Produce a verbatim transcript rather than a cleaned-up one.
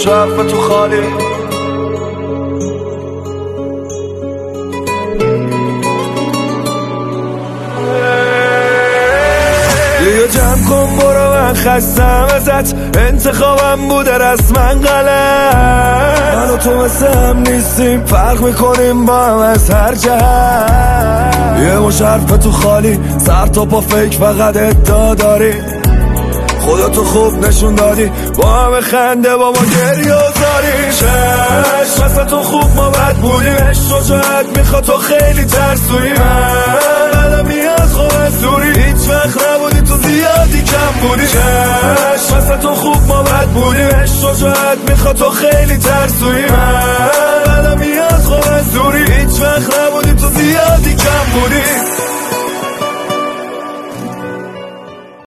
خوش حرف تو خالی. دیگه جمع کن برو، من خستم ازت، انتخابم بوده رسما غلط. من و تو مثل هم نیستیم، فرق میکنیم با هم از هر جهت. یه مش حرف تو خالی، سر تا پا فکر فقط ادعا داری. خودتو خوب نشون دادی، با همه خنده با ما گریه و زاری. چشم مثل تو خوب ما بد بودیم، عشق شجاعت میخواد تو خیلی ترسویی. من قدمی از خوب از دوری، هیچ وقت نبودی تو زیادی کم بودی. چشم مثل تو خوب ما بد بودیم، عشق شجاعت میخواد تو خیلی ترسویی. من قدمی از خوب از دوری، هیچ وقت نبودی تو زیادی